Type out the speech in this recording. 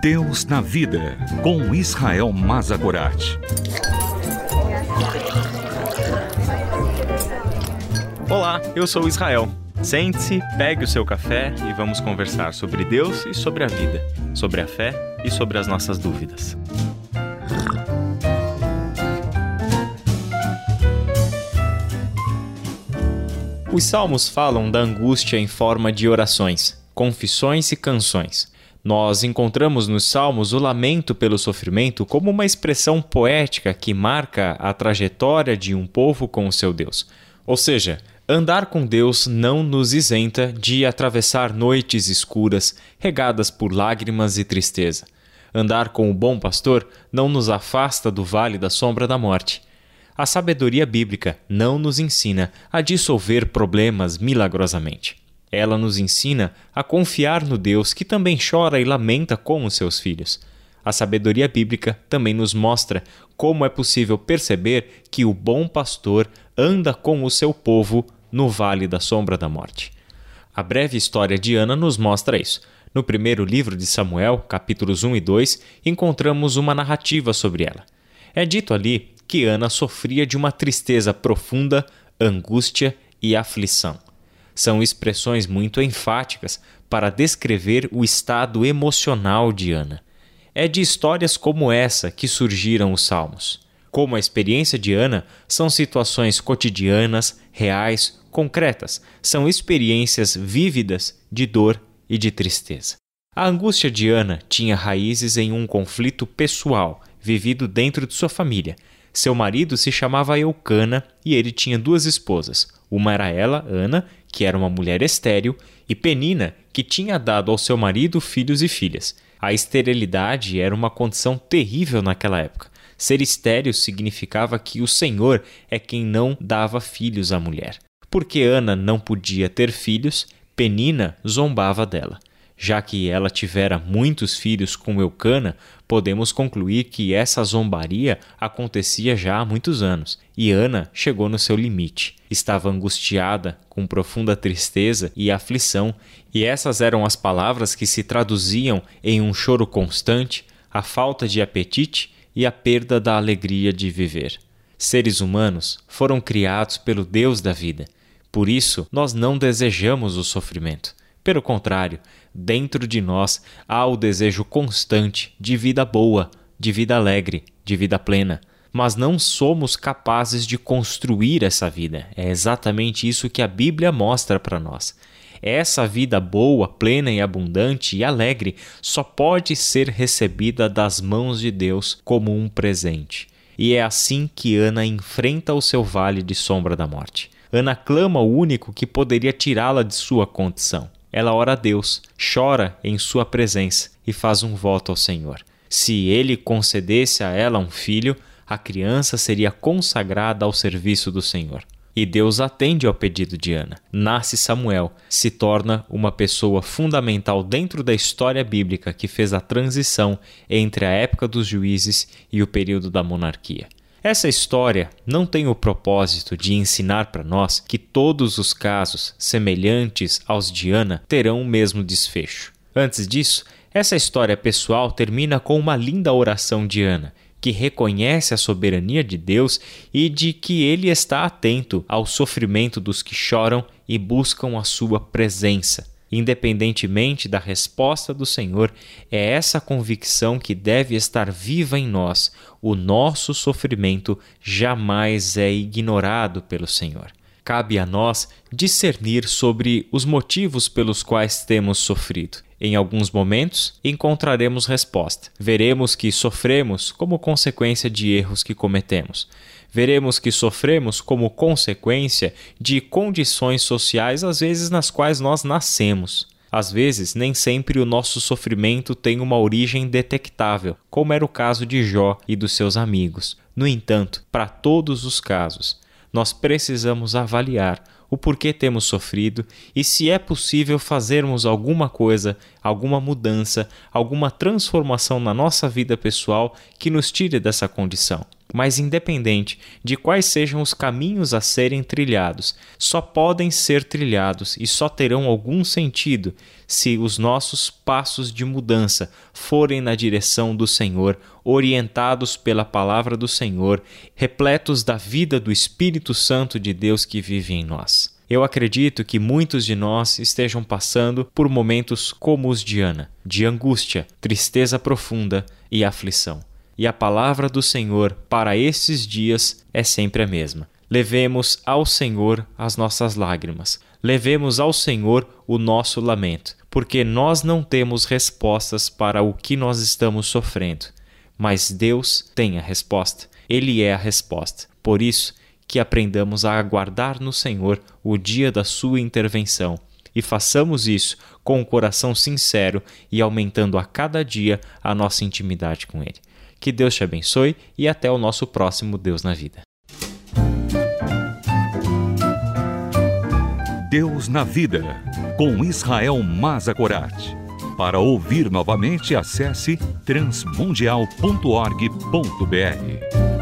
Deus na Vida, com Israel Mazagorat. Olá, eu sou o Israel. Sente-se, pegue o seu café e vamos conversar sobre Deus e sobre a vida, sobre a fé e sobre as nossas dúvidas. Os salmos falam da angústia em forma de orações, confissões e canções. Nós encontramos nos salmos o lamento pelo sofrimento como uma expressão poética que marca a trajetória de um povo com o seu Deus. Ou seja, andar com Deus não nos isenta de atravessar noites escuras, regadas por lágrimas e tristeza. Andar com o bom pastor não nos afasta do vale da sombra da morte. A sabedoria bíblica não nos ensina a dissolver problemas milagrosamente. Ela nos ensina a confiar no Deus que também chora e lamenta com os seus filhos. A sabedoria bíblica também nos mostra como é possível perceber que o bom pastor anda com o seu povo no vale da sombra da morte. A breve história de Ana nos mostra isso. No primeiro livro de Samuel, capítulos 1 e 2, encontramos uma narrativa sobre ela. É dito ali que Ana sofria de uma tristeza profunda, angústia e aflição. São expressões muito enfáticas para descrever o estado emocional de Ana. É de histórias como essa que surgiram os salmos. Como a experiência de Ana, são situações cotidianas, reais, concretas. São experiências vívidas de dor e de tristeza. A angústia de Ana tinha raízes em um conflito pessoal, vivido dentro de sua família. Seu marido se chamava Eucana e ele tinha duas esposas. Uma era ela, Ana, que era uma mulher estéril, e Penina, que tinha dado ao seu marido filhos e filhas. A esterilidade era uma condição terrível naquela época. Ser estéril significava que o Senhor é quem não dava filhos à mulher. Porque Ana não podia ter filhos, Penina zombava dela. Já que ela tivera muitos filhos com Eucana, podemos concluir que essa zombaria acontecia já há muitos anos. E Ana chegou no seu limite. Estava angustiada, com profunda tristeza e aflição, e essas eram as palavras que se traduziam em um choro constante, a falta de apetite e a perda da alegria de viver. Seres humanos foram criados pelo Deus da vida. Por isso, nós não desejamos o sofrimento. Pelo contrário, dentro de nós há o desejo constante de vida boa, de vida alegre, de vida plena. Mas não somos capazes de construir essa vida. É exatamente isso que a Bíblia mostra para nós. Essa vida boa, plena e abundante e alegre só pode ser recebida das mãos de Deus como um presente. E é assim que Ana enfrenta o seu vale de sombra da morte. Ana clama ao único que poderia tirá-la de sua condição. Ela ora a Deus, chora em sua presença e faz um voto ao Senhor. Se ele concedesse a ela um filho, a criança seria consagrada ao serviço do Senhor. E Deus atende ao pedido de Ana. Nasce Samuel, se torna uma pessoa fundamental dentro da história bíblica que fez a transição entre a época dos juízes e o período da monarquia. Essa história não tem o propósito de ensinar para nós que todos os casos semelhantes aos de Ana terão o mesmo desfecho. Antes disso, essa história pessoal termina com uma linda oração de Ana, que reconhece a soberania de Deus e de que Ele está atento ao sofrimento dos que choram e buscam a sua presença. Independentemente da resposta do Senhor, é essa convicção que deve estar viva em nós. O nosso sofrimento jamais é ignorado pelo Senhor. Cabe a nós discernir sobre os motivos pelos quais temos sofrido. Em alguns momentos, encontraremos resposta. Veremos que sofremos como consequência de erros que cometemos. Veremos que sofremos como consequência de condições sociais, às vezes nas quais nós nascemos. Às vezes, nem sempre o nosso sofrimento tem uma origem detectável, como era o caso de Jó e dos seus amigos. No entanto, para todos os casos, nós precisamos avaliar o porquê temos sofrido e se é possível fazermos alguma coisa, alguma mudança, alguma transformação na nossa vida pessoal que nos tire dessa condição. Mas independente de quais sejam os caminhos a serem trilhados, só podem ser trilhados e só terão algum sentido se os nossos passos de mudança forem na direção do Senhor, orientados pela palavra do Senhor, repletos da vida do Espírito Santo de Deus que vive em nós. Eu acredito que muitos de nós estejam passando por momentos como os de Ana, de angústia, tristeza profunda e aflição. E a palavra do Senhor para esses dias é sempre a mesma. Levemos ao Senhor as nossas lágrimas. Levemos ao Senhor o nosso lamento, porque nós não temos respostas para o que nós estamos sofrendo. Mas Deus tem a resposta. Ele é a resposta. Por isso, que aprendamos a aguardar no Senhor o dia da sua intervenção. E façamos isso com o coração sincero e aumentando a cada dia a nossa intimidade com Ele. Que Deus te abençoe e até o nosso próximo Deus na Vida. Deus na Vida, com Israel Mazagorat. Para ouvir novamente, acesse transmundial.org.br.